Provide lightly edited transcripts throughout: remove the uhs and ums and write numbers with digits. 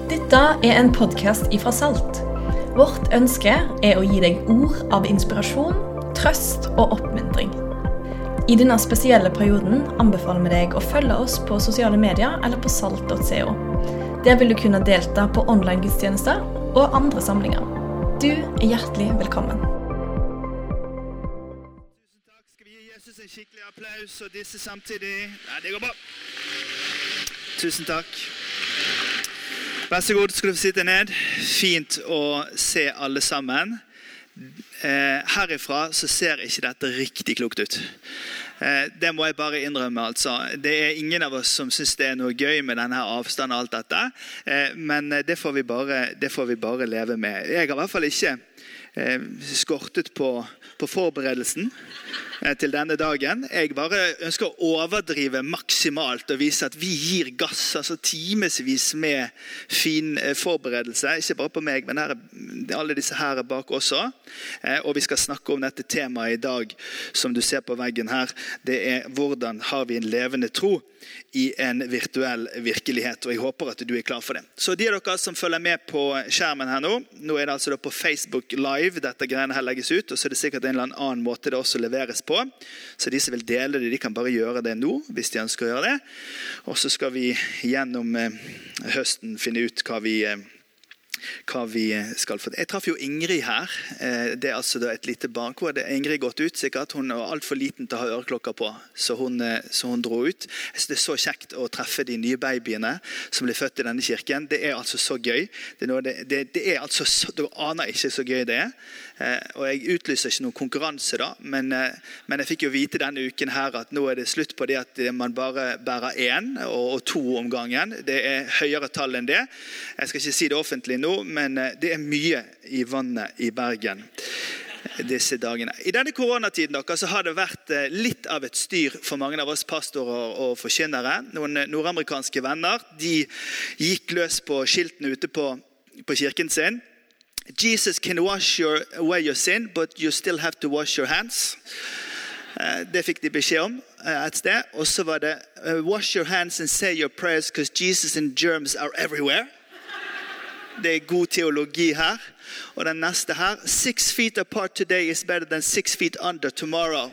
Dette en podcast ifra Salt. Vårt ønske å gi deg ord av inspirasjon, trøst og oppmuntring. I denne spesielle perioden anbefaler vi deg å følge oss på sosiale medier eller på salt.co. Der vil du kunne delta på online-gudstjenester og andre samlinger. Du hjertelig velkommen. Tusen takk. Skal vi gi Jesus en skikkelig applaus og disse samtidig? Nei, det går bra. Tusen takk. Vær så god, skal du få sitte ned. Fint å se alle sammen. Herifra så ser ikke dette riktig klokt ut. Det må jeg bare innrømme, altså. Det ingen av oss som synes det noe gøy med denne avstanden og alt dette, men det får vi bare leve med. Jeg har i hvert fall ikke skortet på forberedelsen til denne dagen. Jeg bare ønsker å overdrive maksimalt og vise at vi gir gass, altså timesvis med fin forberedelse. Ikke bare på meg, men alle disse her bak også. Og vi skal snakke om dette temaet i dag, som du ser på veggen her. Det hvordan har vi en levende tro i en virtuell virkelighet, og jeg håper at du klar for det. Så de av dere som følger med på skjermen her nå det altså da på Facebook Live dette greiene her legges ut, og så det sikkert en eller annen måte det også leveres på. Så de som vil dele det, de kan bare gjøre det nå, hvis de ønsker å gjøre det. Og så skal vi gjennom høsten finne ut hva vi skal få. Jeg traff jo Ingrid her. Det altså da et lite barn. Hvor Ingrid gått ut sikkert? Hun var alt for liten til å ha øreklokker på, så hun dro ut. Jeg synes det så kjekt å treffe de nye babyene som ble født i denne kirken. Det altså så gøy. Det altså så, du aner ikke så gøy det og jeg utlyser ikke noen konkurranse da, men jeg fikk jo vite denne uken her at nå det slutt på det at man bare bærer 1 og 2 om gangen. Det høyere tall enn det. Jeg skal ikke si det offentlig nå, men det mye i vannet i Bergen disse dagene. I denne koronatiden så har det vært litt av et styr for mange av oss pastorer og forkynnere. Noen nordamerikanske venner, de gikk løs på skiltene ute på kirken sin. Jesus can wash away your sin, but you still have to wash your hands. Det fikk de beskjed om et sted. Og så var det wash your hands and say your prayers because Jesus and germs are everywhere. Det god teologi her. Og den neste her. 6 feet apart today is better than 6 feet under tomorrow.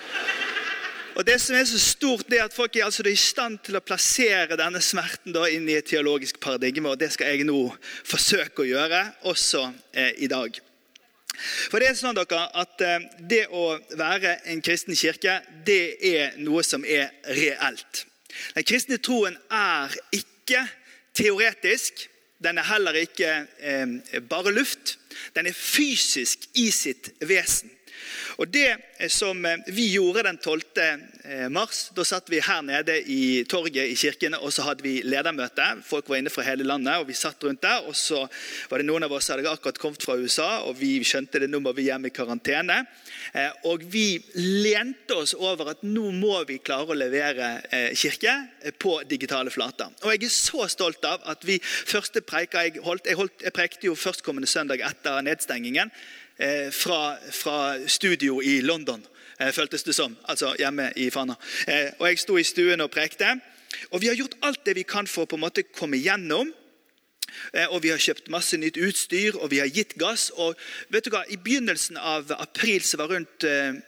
Og det som så stort, det at folk altså i stand til å plassere denne smerten da inn i et teologisk paradigme, og det skal jeg nå forsøke å gjøre, også i dag. For det sånn dere, at det å være en kristen kirke, det noe som reelt. Den kristne troen ikke teoretisk, den heller ikke bare luft, den fysisk i sitt vesen. Og det som vi gjorde den 12. mars, da satt vi her nede i torget i kirken, og så hadde vi ledermøte. Folk var inne fra hele landet, og vi satt rundt der, og så var det noen av oss som hadde akkurat kommet fra USA, og vi skjønte det, nå må vi hjem i karantene. Og vi lente oss over at nå må vi klare å levere kirke på digitale flater. Og jeg så stolt av at vi første preika jeg prekte jo førstkommende søndag etter nedstengingen, fra studio i London, føltes det som, altså hjemme i Fana. Og jeg sto i stuen og prekte, og vi har gjort alt det vi kan for å på en måte komme gjennom, og vi har kjøpt masse nytt utstyr, og vi har gitt gass, og vet du hva, i begynnelsen av april så var rundt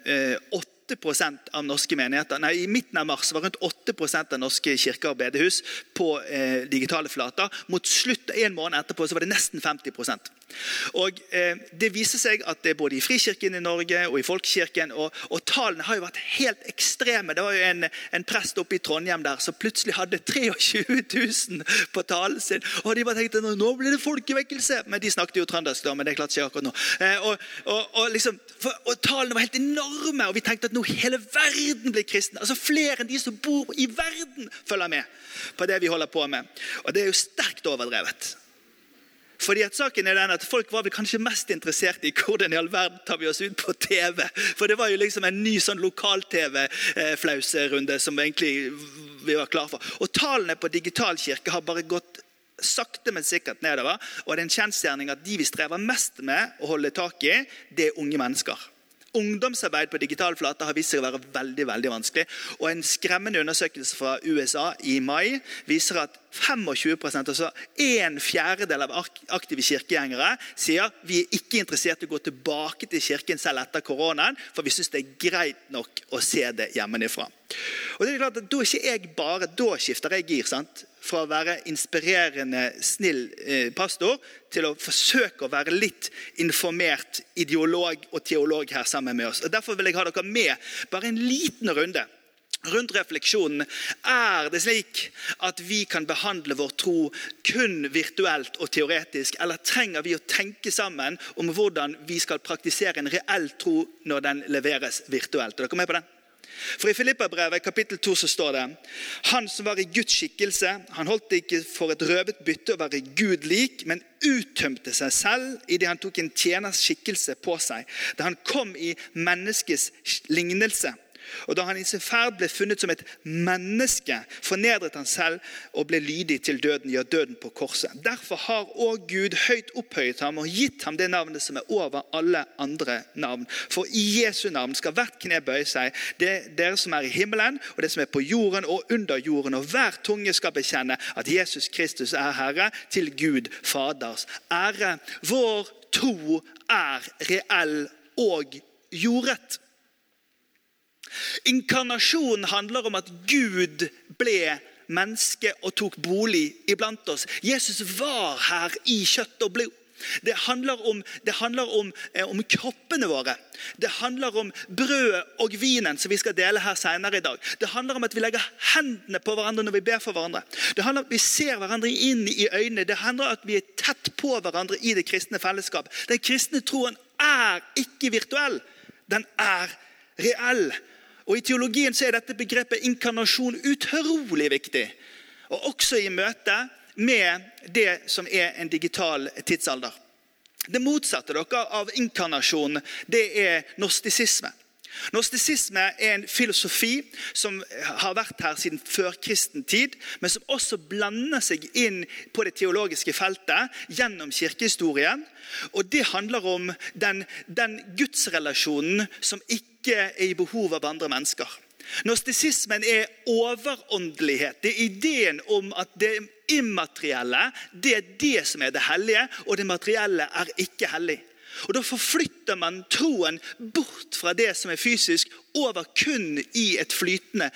8% av norske menigheter, i midten av mars var rundt 8% av norske kirker og bedehus på digitale flater. Mot slutt, 1 måned etterpå, så var det nesten 50%. Og det viser seg at det både i Frikirken i Norge og i Folkekirken, og tallene har jo vært helt ekstreme. Det var jo en prest oppe i Trondheim der som plutselig hadde 23 000 på talen sin, og de bare tenkte, nå blir det folkevekkelse, men de snakket jo trøndersk da, men det klarte ikke akkurat nå. Og tallene var helt enorme, og vi tenkte at nå hele verden blir kristen, altså flere enn de som bor i verden følger med på det vi holder på med, og det jo sterkt overdrevet. Fordi at saken den at folk var vel kanskje mest interessert i hvordan i all verden tar vi oss ut på TV. For det var jo liksom en ny sånn lokal-TV-flauserunde som egentlig vi var klar for. Og tallene på digital kirke har bare gått sakte, men sikkert nedover. Og det en kjensgjerning at de vi strever mest med å holde tak i, det unge mennesker. Ungdomsarbeid på digitale flater har vist seg å være veldig, veldig vanskelig. Og en skremmende undersøkelse fra USA i mai viser at 25%, altså 1/4 av aktive kirkegjengere, sier vi ikke interessert i å gå tilbake til kirken selv etter koronaen, for vi synes det greit nok å se det hjemmefra. Og det klart at da skifter jeg gir, sant? Fra å være inspirerende, snill pastor, til å forsøke å være litt informert ideolog og teolog her sammen med oss. Og derfor vil jeg ha dere med bare en liten runde rundt refleksjonen. Det slik at vi kan behandle vår tro kun virtuelt og teoretisk, eller trenger vi å tenke sammen om hvordan vi skal praktisere en reell tro når den leveres virtuelt? Er dere med på den? For i Filipperbrevet kapittel 2 så står det: Han som var i Guds skikkelse, han holdt det ikke for et røvet bytte å være Gud lik, men uttømte seg selv i det han tok en tjeners skikkelse på seg, da han kom i menneskes lignelse. Og da han i sin ferd ble funnet som et menneske, fornedret han selv og ble lydig til døden, ja, døden på korset. Derfor har også Gud høyt opphøyet ham og gitt ham det navnet som er over alle andre navn. For i Jesu navn skal hvert kne bøye seg, dere som er i himmelen, og det som er på jorden og under jorden, og hver tunge skal bekjenne at Jesus Kristus er Herre, til Gud Faders ære. Vår tro er reell og jordrett. Inkarnasjon handler om at Gud ble menneske og tok bolig iblant oss. Jesus var her i kjøtt og blod. Det handler om kroppene våre. Det handler om brød og vinen som vi skal dele her senere i dag. Det handler om at vi legger hendene på hverandre når vi ber for hverandre. Det handler om at vi ser hverandre inn i øynene. Det handler om at vi er tett på hverandre i det kristne fellesskap. Den kristne troen er ikke virtuell. Den er reell. Og i teologien så er dette begrepet inkarnasjon utrolig viktig. Og også i møte med det som er en digital tidsalder. Det motsatte av inkarnasjon, det er gnostisisme. Gnostisisme er en filosofi som har vært her siden førkristen tid, men som også blander seg inn på det teologiske feltet gjennom kirkehistorien. Og det handler om den gudsrelasjonen som ikke er i behov av andre mennesker. Gnostisismen er overåndelighet. Det er ideen om at det immaterielle, det er det som er det hellige, og det materielle er ikke hellig. Og da forflytter man troen bort fra det som er fysisk, over kun i et flytende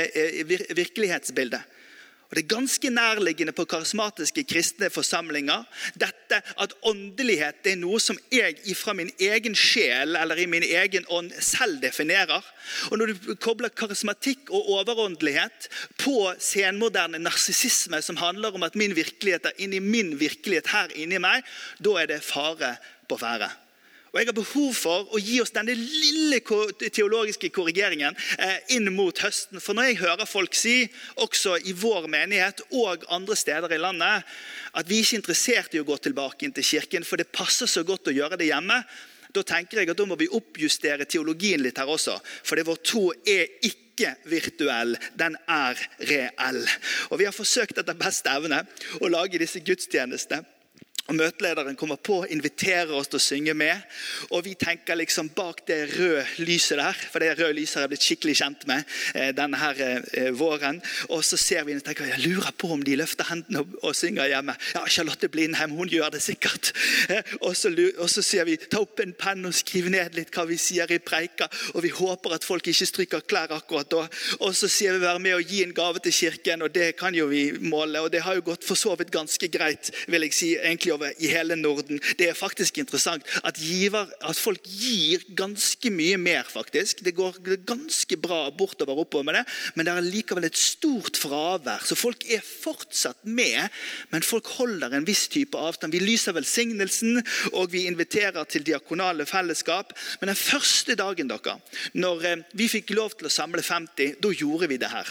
virkelighetsbilde. Og det er ganske nærliggende på karismatiske kristne forsamlinger, dette at åndelighet er noe som jeg fra min egen sjel, eller i min egen ånd, selv definerer. Og når du kobler karismatikk og overåndelighet på senmoderne narsissisme, som handler om at min virkelighet er inni min virkelighet her inni meg, da er det fare på ferde. Og jeg har behov for å gi oss denne lille teologiske korrigeringen inn mot høsten. For når jeg hører folk si, også i vår menighet og andre steder i landet, at vi ikke er interessert i å gå tilbake inn til kirken, for det passer så godt å gjøre det hjemme, da tenker jeg at da må vi oppjustere teologien litt her også. For det vår tro er ikke virtuell, den er reell. Og vi har forsøkt etter beste evne å lage disse gudstjenestene. Og møtelederen kommer på, inviterer oss til å synge med. Og vi tenker liksom bak det røde lyset der, for det røde lyset har jeg blitt skikkelig kjent med denne her våren. Og så ser vi og tenker, jeg lurer på om de løfter hendene og synger hjemme. Ja, Charlotte Blindheim, hun gjør det sikkert. Og så sier vi, ta opp en penn og skriv ned litt hva vi sier i preika. Og vi håper at folk ikke stryker klær akkurat da. Og så sier vi være med å gi en gave til kirken, og det kan jo vi måle. Og det har jo gått for så vidt ganske greit, vil jeg si, egentlig i hele Norden. Det er faktisk interessant at folk gir ganske mye mer faktisk. Det går ganske bra bortover oppover med det, men det er likevel et stort fravær. Så folk er fortsatt med, men folk holder en viss type avstand. Vi lyser velsignelsen, og vi inviterer til diakonale fellesskap. Men den første dagen, når vi fikk lov til å samle 50, da gjorde vi det her.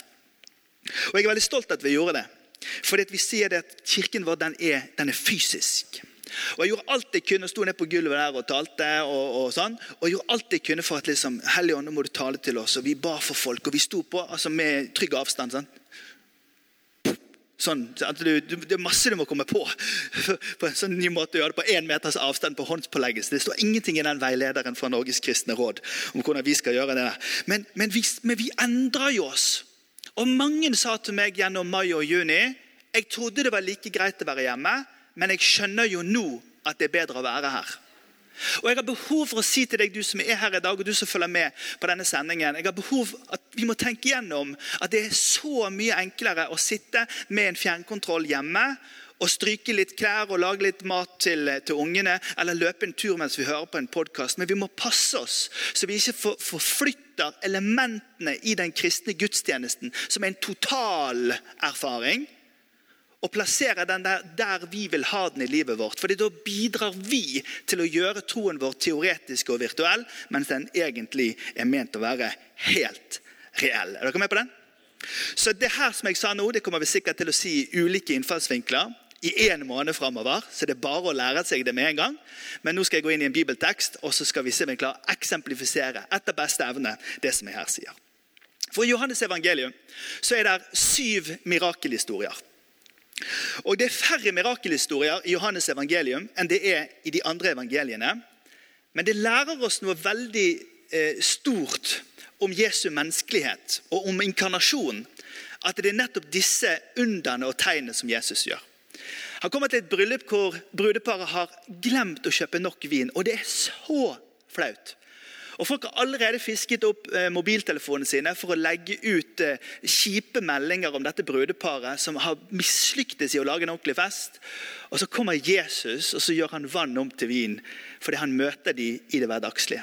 Og jeg er veldig stolt at vi gjorde det. Fordi at vi sier det at kirken vår, den er fysisk. Og jeg gjorde alt jeg kunne, stod ned på gulvet der og talte og sånn. Og jeg gjorde alt jeg kunne for at liksom, Hellige Ånd, nå må du tale til oss. Og vi ba for folk, og vi stod på altså med trygg avstand. Sånn. Sånn, det masse du må komme på en sånn ny måte å gjøre det på 1 meters avstand på håndspåleggelse. Det står ingenting i den veilederen fra Norges kristne råd om hvordan vi skal gjøre det. Men vi endrer jo oss. Og mange sa til meg gjennom mai og juni, jeg trodde det var like greit å være hjemme, men jeg skjønner jo nå at det er bedre å være her. Og jeg har behov for å si til deg, du som er her i dag, og du som følger med på denne sendingen, jeg har behov for at vi må tenke igjennom at det er så mye enklere å sitte med en fjernkontroll hjemme, og stryke litt klær og lage litt mat til ungene, eller løpe en tur mens vi hører på en podcast. Men vi må passe oss, så vi ikke forflytter elementene i den kristne gudstjenesten, som er en total erfaring, og plassere den der vi vil ha den i livet vårt. Fordi da bidrar vi til å gjøre troen vår teoretisk og virtuell, mens den egentlig er ment å være helt reell. Er dere med på den? Så det her som jeg sa nå, det kommer vi sikkert til å si i ulike innfallsvinkler i 1 måned fremover, så det er bare å lære seg det med en gang. Men nå skal jeg gå inn i en bibeltekst, og så skal vi se om vi klarer å eksemplifisere etter beste evne det som jeg her sier. For i Johannes evangelium så er det 7 mirakelhistorier. Og det er færre mirakelhistorier i Johannes evangelium enn det er i de andre evangeliene. Men det lærer oss noe veldig stort om Jesu menneskelighet og om inkarnasjon. At det er nettopp disse underne og tegnene som Jesus gjør. Han kommer til et bryllup hvor brudeparet har glemt å kjøpe nok vin. Og det er så flaut. Og folk har allerede fisket opp mobiltelefonene sine for å legge ut kjipe meldinger om dette brudeparet som har mislyktes i å lage en ordentlig fest. Og så kommer Jesus, og så gjør han vann om til vin, fordi han møter de i det hverdagslige.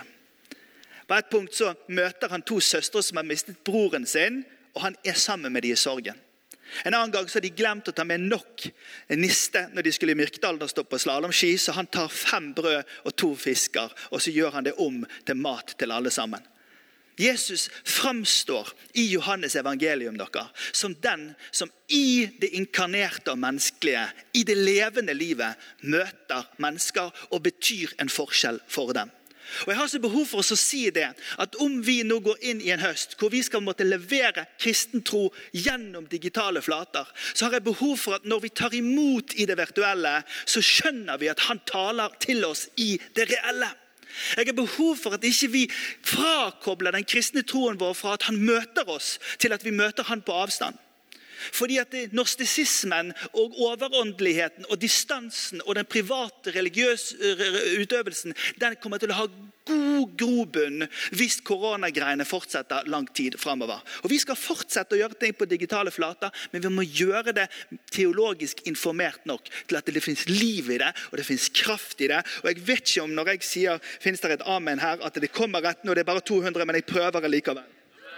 På et punkt så møter han 2 søstre som har mistet broren sin, og han er sammen med de i sorgen. En annen gang så har de glemt å ta med nok niste når de skulle i Myrkdalen og stå på slalomski, så han tar 5 brød og 2 fisker, og så gjør han det om til mat til alle sammen. Jesus framstår i Johannes evangelium som den som i det inkarnerte og menneskelige, i det levende livet, møter mennesker og betyr en forskjell for dem. Og jeg har så behov for å si det, at om vi nå går inn i en høst hvor vi skal måtte levere kristen tro gjennom digitale flater, så har jeg behov for at når vi tar imot i det virtuelle, så skjønner vi at han taler til oss i det reelle. Jeg har behov for at ikke vi frakobler den kristne troen vår fra at han møter oss, til at vi møter han på avstand. Fordi at gnostisismen og overåndeligheten og distansen og den private religiøse utøvelsen, den kommer til å ha god grobunn hvis koronagreiene fortsetter lang tid fremover. Og vi skal fortsette å gjøre ting på digitale flater, men vi må gjøre det teologisk informert nok til at det finnes liv i det, og det finnes kraft i det. Og jeg vet ikke om når jeg sier, finnes det et amen her, at det kommer rett nå, det er bare 200, men jeg prøver likevel.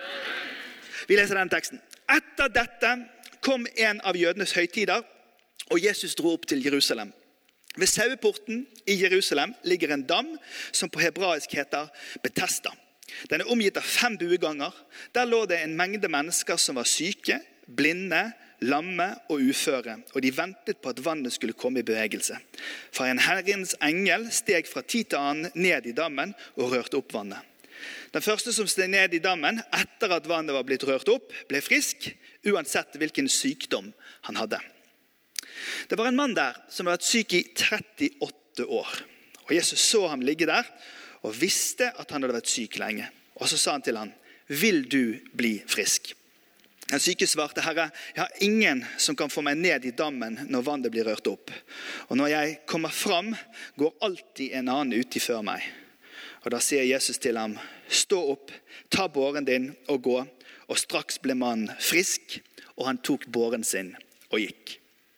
Vi leser den teksten. Etter dette kom en av jødenes høytider, og Jesus dro opp til Jerusalem. Ved saueporten i Jerusalem ligger en dam som på hebraisk heter Betesda. Den er omgitt av 5 bueganger. Der lå det en mengde mennesker som var syke, blinde, lamme og uføre, og de ventet på at vannet skulle komme i bevegelse. For en Herrens engel steg fra tid til annen ned i dammen og rørte opp vannet. Den første som steg ned i dammen etter at vannet var blitt rørt opp, ble frisk, uansett hvilken sykdom han hadde. Det var en mann der som hadde vært syk i 38 år. Og Jesus så ham ligge der og visste at han hadde vært syk lenge. Og så sa han til ham, vil du bli frisk? Den syke svarte, Herre, jeg har ingen som kan få meg ned i dammen når vannet blir rørt opp. Og når jeg kommer fram, går alltid en annen uti før meg. Og da sier Jesus til ham, stå opp, ta båren din og gå. Og straks ble mannen frisk, og han tok båren sin og gikk.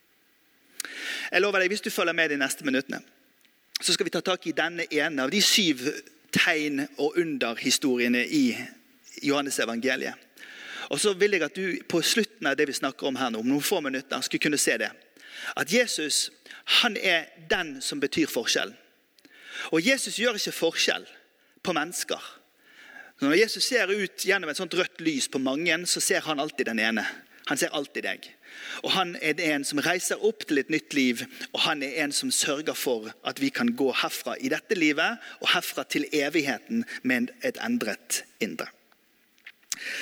Jeg lover deg, hvis du følger med de neste minuttene, så skal vi ta tak i denne ene av de 7 tegn og underhistoriene i Johannes evangeliet. Og så vil jeg at du på slutten av det vi snakker om her nå, om noen få minutter, skulle kunne se det. At Jesus, han er den som betyr forskjellen. Og Jesus gjør ikke forskjell på mennesker. Når Jesus ser ut gjennom et sånt rødt lys på mange, så ser han alltid den ene. Han ser alltid deg. Og han er en som reiser opp til et nytt liv, og han er en som sørger for at vi kan gå herfra i dette livet, og herfra til evigheten med et endret indre.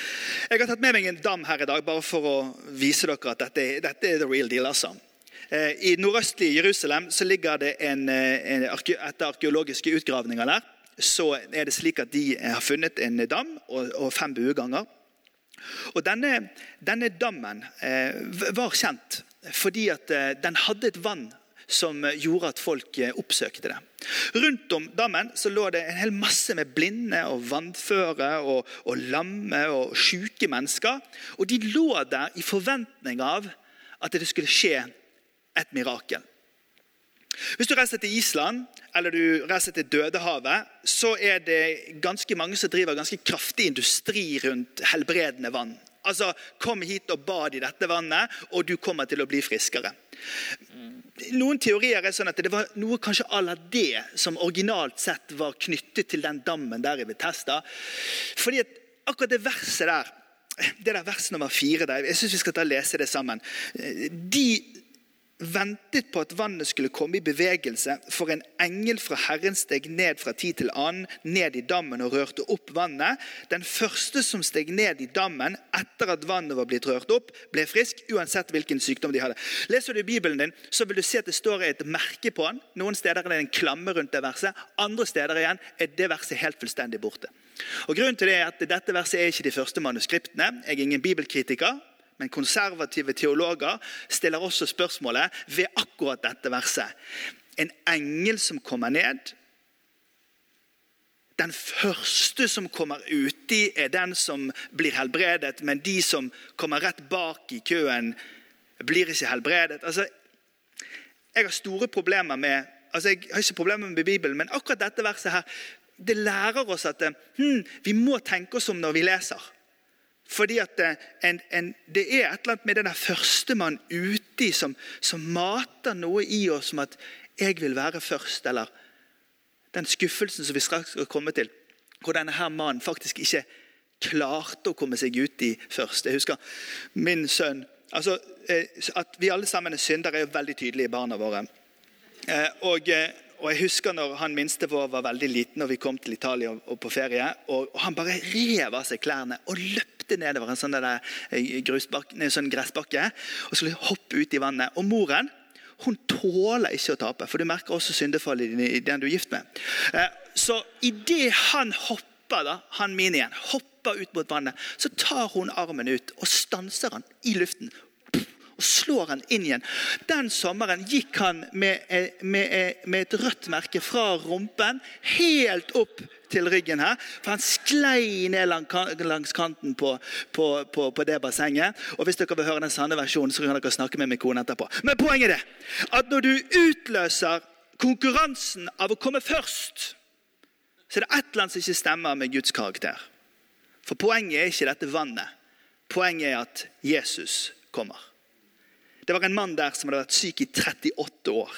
Jeg har tatt med meg en dam her I dag, bare for å vise dere at dette the real deal, altså. I nordøstlige Jerusalem så ligger det etter arkeologiske utgravninger der, så det slik at de har funnet en dam og 5 bueganger. Og denne dammen var kjent fordi at den hadde et vann som gjorde at folk oppsøkte det. Rundt om dammen så lå det en hel masse med blinde og vannføre og lamme og syke mennesker. Og de lå der I forventning av at det skulle skje et mirakel. Hvis du reiser til Island, eller du reiser til Dødehavet, så det ganske mange som driver ganske kraftig industri rundt helbredende vann. Altså, kom hit og bad I dette vannet, og du kommer til å bli friskere. Noen teorier sånn at det var noe kanskje à det som originalt sett var knyttet til den dammen der I Bethesda. Fordi at akkurat det verset der, det der vers nummer 4 der, jeg synes vi skal lese det sammen. De ventet på at vannet skulle komme I bevegelse, for en engel fra Herren steg ned fra tid til annen, ned I dammen og rørte opp vannet. Den første som steg ned I dammen etter at vannet var blitt rørt opp, ble frisk, uansett hvilken sykdom de hadde. Leser du Bibelen din, så vil du se at det står et merke på den. Noen steder det en klamme rundt det verset, andre steder igjen det verset helt fullstendig borte. Og grunnen til det at dette verset ikke de første manuskriptene. Jeg ingen bibelkritiker, men konservative teologer stiller også spørsmålet ved akkurat dette verset. En engel som kommer ned, den første som kommer uti den som blir helbredet, men de som kommer rett bak I køen blir ikke helbredet. Altså, jeg har store problemer med, jeg har ikke problemer med Bibelen, men akkurat dette verset her, det lærer oss at vi må tenke oss om når vi leser. Fordi at det et eller annet med den første man ute som mater noe I oss som at jeg vil være først, eller den skuffelsen som vi straks skal komme til, hvor denne her mannen faktisk ikke klarte å komme seg ut I først. Jeg husker min sønn, altså at vi alle sammen syndere jo veldig tydelige I barna våre. Og jeg husker når han minste vår var veldig liten, og vi kom til Italia og på ferie, og han bare rev av seg klærne og løpte nedover en sånn gressbakke, og skulle hoppe ut I vannet. Og moren, hun tåler ikke å tape, for du merker også syndefall I den du er gift med. Så I det han hopper, han minien, hopper ut mot vannet, så tar hun armen ut og stanser han I luften, og slår han inn igjen. Den sommeren gikk han med et rødt merke fra rumpen helt opp til ryggen her, for han sklei ned langs kanten på det bassenget. Og hvis dere vil høre den sanne versjonen, så kan dere snakke med min kone etterpå. Men poenget det, at når du utløser konkurransen av å komme først, så det et eller annet som ikke stemmer med Guds karakter. For poenget ikke dette vannet. Poenget at Jesus kommer. Det var en mann der som hadde vært syk I 38 år.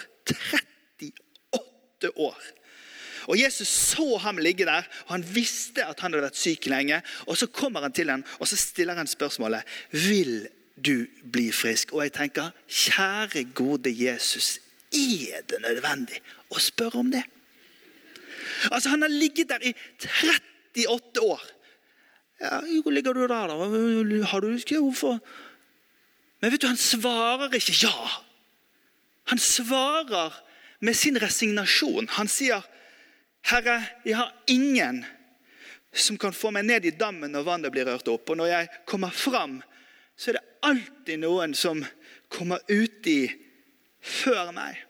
38 år. Og Jesus så ham ligge der, og han visste at han hadde vært syk lenge. Og så kommer han til ham, og så stiller han spørsmålet, vil du bli frisk? Og jeg tenker, kjære gode Jesus, det nødvendig å spørre om det? Altså han har ligget der I 38 år. Ja, hvor ligger du der da? Har du ikke hvorfor? Men vet du, han svarer ikke ja. Han svarer med sin resignasjon. Han sier, Herre, jeg har ingen som kan få meg ned I dammen når vannet blir rørt opp. Og når jeg kommer fram, så det alltid noen som kommer uti før meg.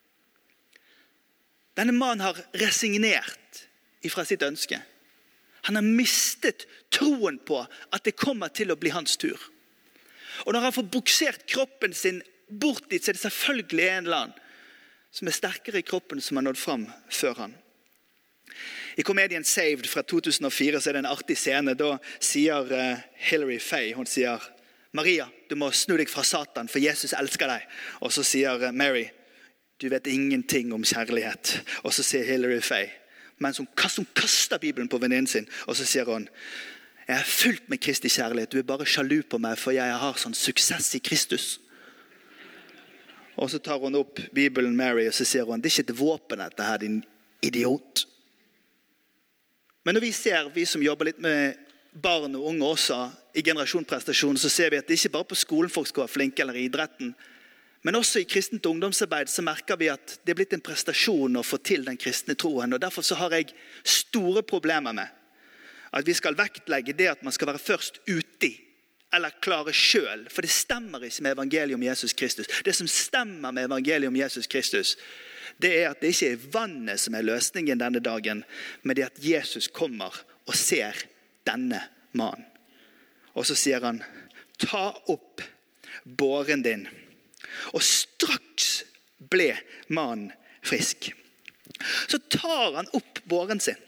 Denne mannen har resignert ifra sitt ønske. Han har mistet troen på at det kommer til å bli hans tur. Og når han får buksert kroppen sin bort dit, så det selvfølgelig en eller annen som sterkere I kroppen som har nådd fram før han. I komedien Saved fra 2004 så det en artig scene. Da sier Hilary Faye, hun sier, Maria, du må snu deg fra Satan, for Jesus elsker deg. Og så sier Mary, du vet ingenting om kjærlighet. Og så sier Hilary Faye, mens hun kaster Bibelen på venninnen sin, og så sier hun, jeg fullt med Kristi kjærlighet, du bare sjalu på meg, for jeg har sånn suksess I Kristus. Og så tar hun opp Bibelen Mary, og så sier hun, det ikke et våpen dette her, din idiot. Men når vi ser, vi som jobber litt med barn og unge også, i generasjonprestasjonen, så ser vi at det ikke bare på skolen folk skal være flinke eller i idretten, men også i kristent ungdomsarbeid så merker vi at det er blitt en prestasjon å få til den kristne troen, og derfor så har jeg store problemer med at vi skal vektlegge det at man skal være først ute eller klare selv, for det stemmer ikke med evangeliet om Jesus Kristus. Det som stemmer med evangeliet om Jesus Kristus, det er at det ikke er vannet som er løsningen denne dagen, men det er at Jesus kommer og ser denne mannen. Og så sier han, ta opp båren din. Og straks ble mannen frisk. Så tar han opp båren sin.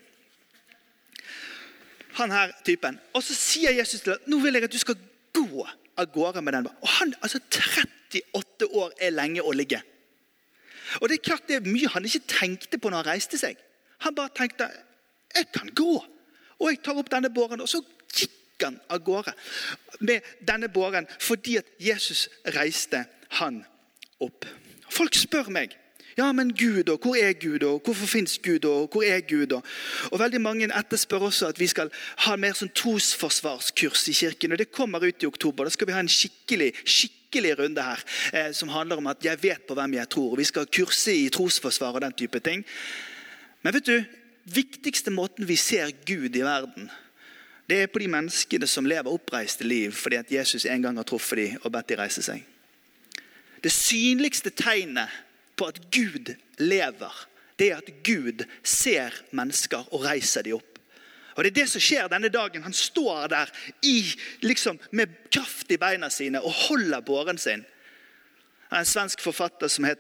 Han her typen. Og så sier Jesus til ham, nå vil jeg at du skal gå av gårde med den. Og han, 38 år er lenge å ligge. Og det er klart det er mye han ikke tenkte på når han reiste seg. Han bare tenkte, jeg kan gå. Og jeg tar opp denne båren, og så gikk han av gårde med denne båren, fordi at Jesus reiste han opp. Folk spør meg, ja, men Gud, og hvor er Gud, og hvorfor finnes Gud, og hvor er Gud? Og veldig mange etterspør også at vi skal ha mer sånn trosforsvarskurs i kirken, og det kommer ut i oktober. Da skal vi ha en skikkelig runde her, som handler om at jeg vet på hvem jeg tror, og vi skal kurse i trosforsvar og den type ting. Men vet du, viktigste måten vi ser Gud i verden, det er på de menneskene som lever oppreiste liv, fordi at Jesus en gang har truffet dem og bedt de reise seg. Det synligste tegnet på at Gud lever, det er at Gud ser mennesker og reiser dem opp. Og det er det som skjer denne dagen. Han står der med kraft i beina sine og holder båren sin. Det er en svensk forfatter som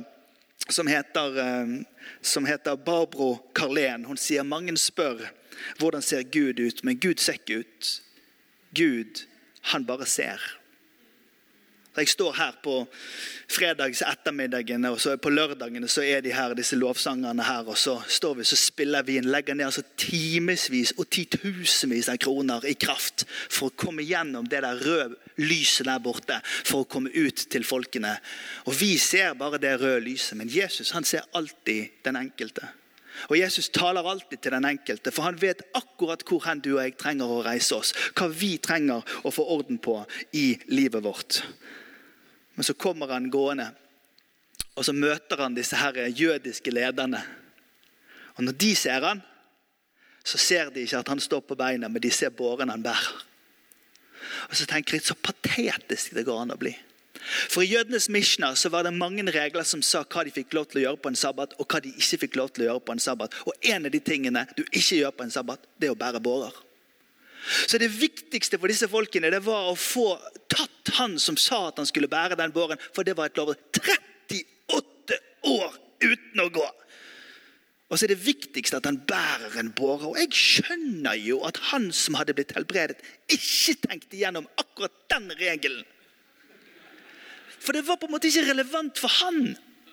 heter Barbro Karlén. Hun sier, mange spør, hvordan ser Gud ut? Men Gud ser ikke ut. Gud, han bare ser. Jeg står her på fredags ettermiddagen, og så på lørdagene så er de her, disse lovsangerne her, og så står vi, så spiller vi inn, legger ned timesvis og titusenvis av kroner i kraft for å komme gjennom det der røde lyset der borte, for å komme ut til folkene. Og vi ser bare det røde lyset, men Jesus, han ser alltid den enkelte. Og Jesus taler alltid til den enkelte, for han vet akkurat hvor du og jeg trenger å reise oss, hva vi trenger å få orden på i livet vårt. Men så kommer han gående, og så møter han disse her jødiske lederne. Og når de ser han, så ser de ikke at han står på beina, men de ser båren han bærer. Og så tenker jeg, så patetisk det går an å bli. For i jødenes misjoner så var det mange regler som sa hva de fikk lov til å gjøre på en sabbat, og hva de ikke fikk lov til å gjøre på en sabbat. Og en av de tingene du ikke gjør på en sabbat, det er å bære bårer. Så det viktigste for disse folkene, det var å få tatt han som sa at han skulle bære den båren, for det var et lov 38 år uten å gå. Og så er det viktigste at han bærer en båre. Og jeg skjønner jo at han som hadde blitt helbredet ikke tenkte igjennom akkurat den regelen. For det var på en måte ikke relevant for han.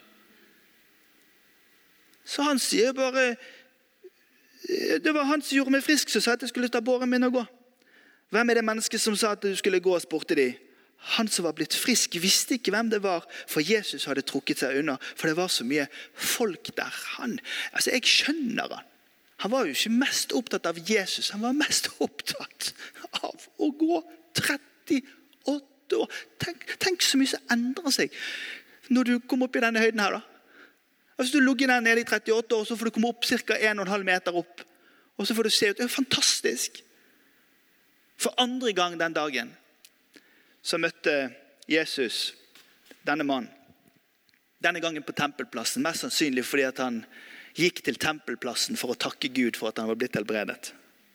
Så han sier bare, det var han som gjorde meg frisk, så sa at jeg skulle ta båren min og gå. Hvem er det mennesket som sa at du skulle gå og spurte de? Han som var blitt frisk visste ikke hvem det var, for Jesus hadde trukket seg unna, for det var så mye folk der. Jeg skjønner han. Han var jo ikke mest opptatt av Jesus, han var mest opptatt av å gå 38 år. Tenk så mye som endrer seg når du kommer opp i denne høyden her da. Hvis du lugger der nede i 38 år, så får du komme opp cirka 1,5 meter opp. Og så får du se ut, det er fantastisk. For andre gang den dagen, så møtte Jesus denne mannen. Denne gangen på tempelplassen, mest sannsynlig fordi at han gikk til tempelplassen for å takke Gud for at han var blitt helbredet.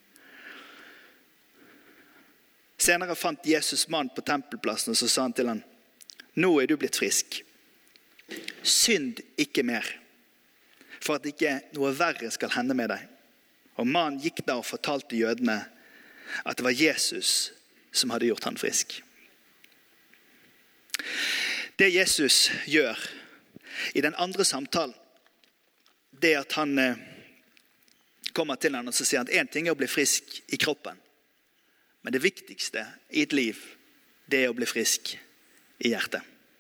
Senere fant Jesus mann på tempelplassen, og så sa han til han, nå er du blitt frisk. Synd ikke mer, for at ikke noe verre skal hende med deg. Og mannen gikk da og fortalte jødene at det var Jesus som hadde gjort han frisk. Det Jesus gjør i den andre samtalen, det er at han kommer til han og så sier han at en ting er å bli frisk i kroppen, men det viktigste i et liv, det er å bli frisk i hjertet.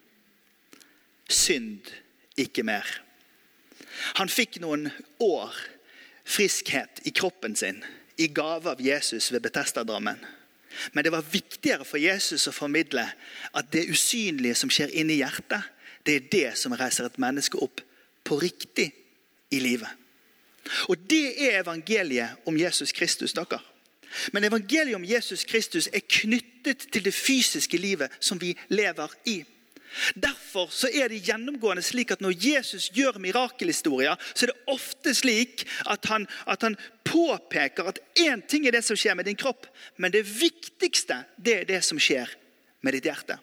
Synd ikke mer. Han fikk noen år friskhet i kroppen sin, i gave av Jesus ved Bethesda-drammen. Men det var viktigere for Jesus å formidle at det usynlige som skjer inne i hjertet, det er det som reiser et menneske opp på riktig i livet. Og det er evangeliet om Jesus Kristus, dere. Men evangeliet om Jesus Kristus er knyttet til det fysiske livet som vi lever i. Derfor så er det gjennomgående slik at når Jesus gjør mirakelhistorier, så er det ofte slik at han påpeker at en ting er det som skjer med din kropp, men det viktigste det er det som skjer med ditt hjerte.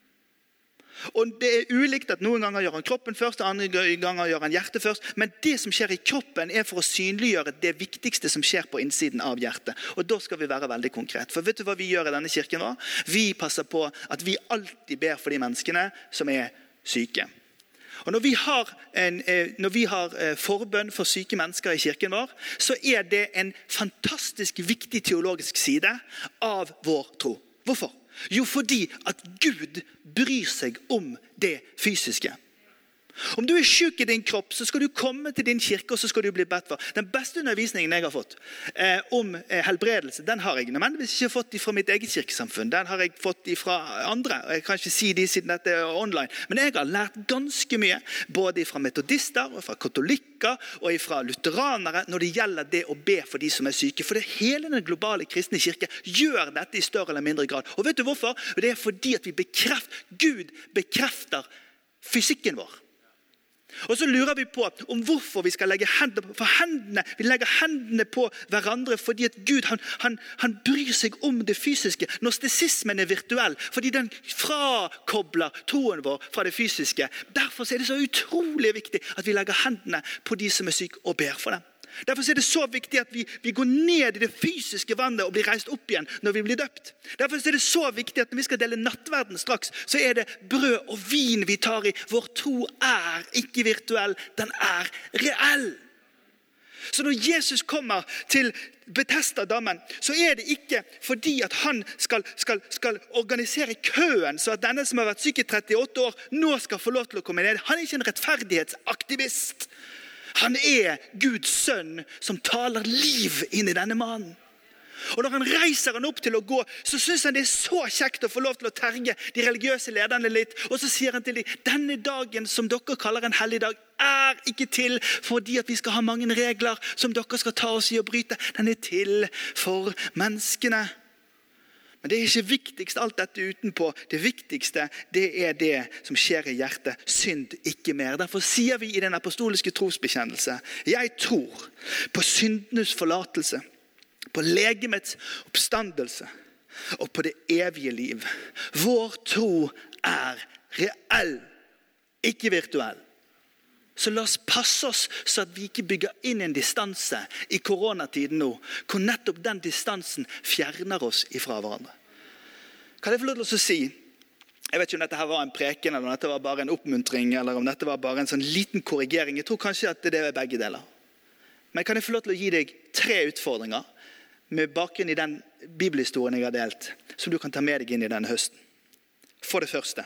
Og det er ulikt at noen ganger gjør han kroppen først, andre ganger gjør han hjertet først, men det som skjer i kroppen er for å synliggjøre det viktigste som skjer på innsiden av hjertet. Og da skal vi være veldig konkret. For vet du hva vi gjør i denne kirken nå? Vi passer på at vi alltid ber for de menneskene som er syke. Og når vi har forbønn for syke mennesker i kirken vår, så er det en fantastisk viktig teologisk side av vår tro. Hvorfor? Jo, fordi at Gud bryr seg om det fysiske. Om du er syk i din kropp, så skal du komme til din kirke, og så skal du bli bedt for. Den beste undervisningen jeg har fått om helbredelse, den har jeg nødvendigvis ikke fått fra mitt eget kirkesamfunn. Den har jeg fått fra andre, og jeg kan ikke si de siden dette er online. Men jeg har lært ganske mye, både fra metodister, og fra katolikker, og fra lutheranere, når det gjelder det å be for de som er syke. For det hele den globale kristne kirke gjør dette i større eller mindre grad. Og vet du hvorfor? Det er fordi at Gud bekrefter fysikken vår. Og så lurer vi på om hvorfor vi skal legge hendene på hendene. Vi legger hendene på hverandre fordi at Gud han bryr seg om det fysiske. Gnostisismen er virtuell fordi den frakobler troen vår fra det fysiske. Derfor er det så utrolig viktig at vi legger hendene på de som er syke og ber for dem. Derfor er det så viktig at vi går ned i det fysiske vannet og blir reist opp igjen når vi blir døpt. Derfor er det så viktig at når vi skal dele nattverden straks, så er det brød og vin vi tar i. Vår tro er ikke virtuell, den er reell. Så når Jesus kommer til Bethesda-dammen, så er det ikke fordi at han skal organisere køen, så at denne som har vært syk i 38 år, nå skal få lov til å komme ned. Han er ikke en rettferdighetsaktivist. Han er Guds sønn som taler liv inn i denne mannen. Og når han reiser han opp til å gå, så synes han det er så kjekt å få lov til å terge de religiøse lederne litt. Og så sier han til dem, denne dagen som dere kaller en hellig dag, er ikke til fordi at vi skal ha mange regler som dere skal ta oss i å bryte. Den er til for menneskene. Men det er ikke viktigst alt dette utenpå. Det viktigste, det er det som skjer i hjertet. Synd ikke mer. Derfor sier vi i den apostoliske trosbekjennelse, jeg tror på syndenes forlatelse, på legemets oppstandelse og på det evige liv. Vår tro er reell, ikke virtuell. Så la oss passe oss så at vi ikke bygger inn en distanse i koronatiden nå, hvor nettopp den distansen fjerner oss ifra hverandre. Kan jeg få lov til å si, jeg vet ikke om dette her var en preken, eller om dette var bare en oppmuntring, eller om dette var bare en sånn liten korrigering. Jeg tror kanskje at det er begge deler. Men kan jeg få lov til å gi deg 3 utfordringer med bakgrunn i den bibelhistorien jeg har delt, som du kan ta med deg inn i denne høsten. For det første.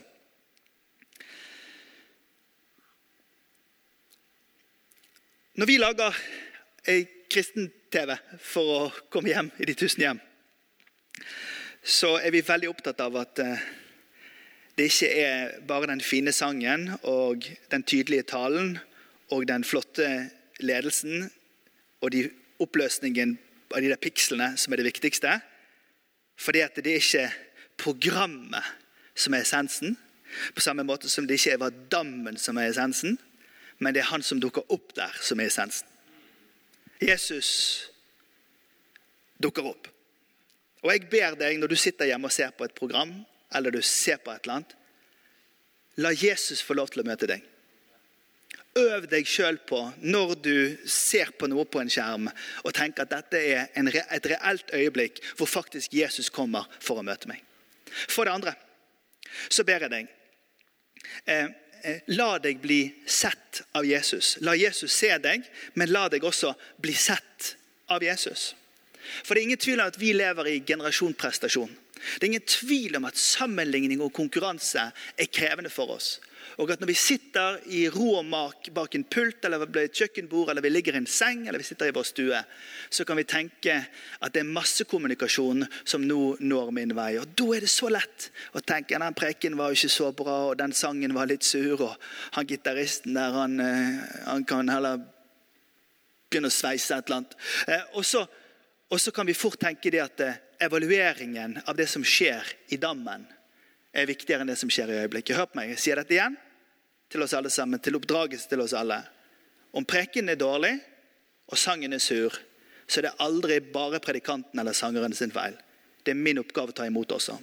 Når vi lager kristen TV for å komme hjem i de 1000 hjem, så er vi veldig opptatt av at det ikke er bare den fine sangen og den tydelige talen og den flotte ledelsen og de oppløsningen av de der pikslene som er det viktigste. Fordi at det er ikke programmet som er essensen, på samme måte som det ikke var dammen som er essensen, men det er han som dukker opp der som er essensen. Jesus dukker opp. Og jeg ber deg, når du sitter hjemme og ser på et program, eller du ser på et eller annet, la Jesus få lov til å møte deg. Øv deg selv på, når du ser på noe på en skjerm, og tenker at dette er et reelt øyeblikk, hvor faktisk Jesus kommer for å møte meg. For det andre, så ber jeg deg, la deg bli sett av Jesus. La Jesus se deg, men la deg også bli sett av Jesus. For det er ingen tvil om at vi lever i generasjon prestasjon. Det er ingen tvil om at sammenligning og konkurranse er krevende for oss. Og at når vi sitter i ro og mak bak en pult, eller ved et kjøkkenbord, eller vi ligger i en seng, eller vi sitter i vår stue, så kan vi tenke at det massekommunikasjon som nå når min vei. Og da det så lett å tenke, den preken var jo ikke så bra, og den sangen var litt sur, og han gitaristen der, han kan heller begynne å sveise et eller annet. Og så kan vi fort tenke det at evalueringen av det som skjer i dammen viktigere enn det som skjer i øyeblikket. Hør på meg, jeg sier dette igjen til oss alle sammen, til oppdragelse til oss alle. Om preken dårlig, og sangen sur, så det aldri bare predikanten eller sangeren sin feil. Det min oppgave å ta imot også.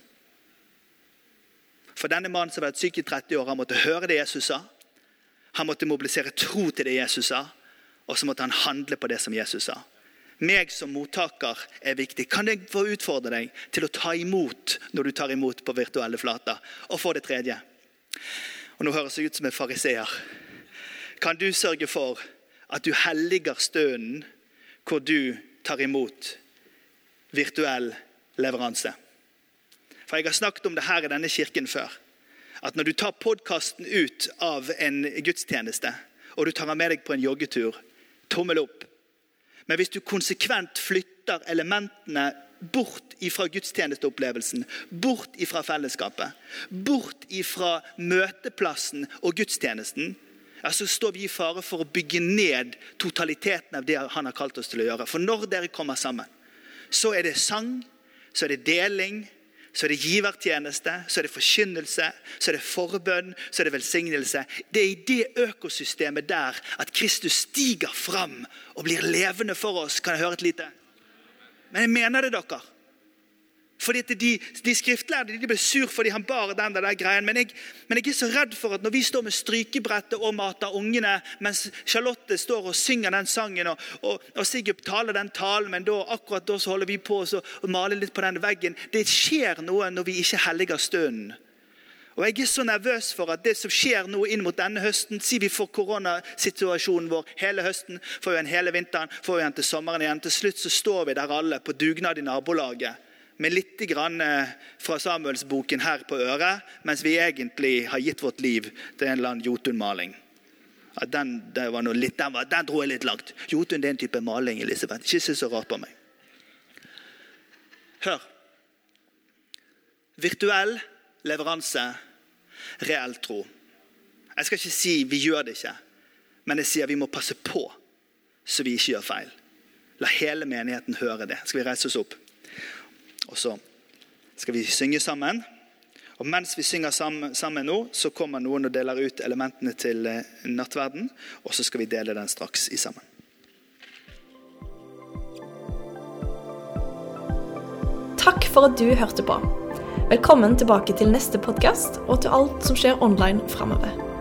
For denne mannen som har vært syk i 30 år, han måtte høre det Jesus sa. Han måtte mobilisere tro til det Jesus sa, og så måtte han handle på det som Jesus sa. Meg som mottaker viktig. Kan jeg få utfordre deg til å ta imot når du tar imot på virtuelle flater? Og for det tredje, og nå høres det ut som en fariseer, kan du sørge for at du helliger stønnen hvor du tar imot virtuell leveranse? For jeg har snakket om det her i denne kirken før. At når du tar podcasten ut av en gudstjeneste, og du tar den med deg på en joggetur, tommel opp. Men hvis du konsekvent flytter elementene bort ifra gudstjenesteopplevelsen, bort ifra fellesskapet, bort ifra møteplassen og gudstjenesten, så står vi i fare for å bygge ned totaliteten av det han har kalt oss til å gjøre. For når dere kommer sammen, så det sang, så det deling, så det givertjeneste, så det forkynnelse, så det forbønn, så det velsignelse. Det i det økosystemet der at Kristus stiger fram og blir levende for oss. Kan jeg høre et lite? Men jeg mener det, dere. Fordi de skriftlærde, de ble sur fordi han bar den der greien. Men jeg så redd for at når vi står med strykebrettet og mater ungene, mens Charlotte står og synger den sangen, og Sigurd taler den talen, men akkurat da så holder vi på å male litt på den veggen. Det skjer noe når vi ikke helliger stønnen. Og jeg så nervøs for at det som skjer nå inn mot denne høsten, sier vi for koronasituasjonen vår hele høsten, får vi en hele vinteren, får vi en til sommeren igjen. Til slutt så står vi der alle på dugnad i nabolaget, med litt grann fra Samuelsboken her på øret, mens vi egentlig har gitt vårt liv til en eller annen Jotun-maling. Ja, den dro jeg litt langt. Jotun, det en type maling, Elisabeth. Ikke se så rart på meg. Hør. Virtuell leveranse, reell tro. Jeg skal ikke si vi gjør det ikke, men jeg sier vi må passe på, så vi ikke gjør feil. La hele menigheten høre det. Skal vi reise oss opp? Og så skal vi synge sammen. Og mens vi synger sammen nå, så kommer noen og deler ut elementene til nattverden, og så skal vi dele den straks i sammen. Takk for at du hørte på. Velkommen tilbake til neste podcast, og til alt som skjer online fremover.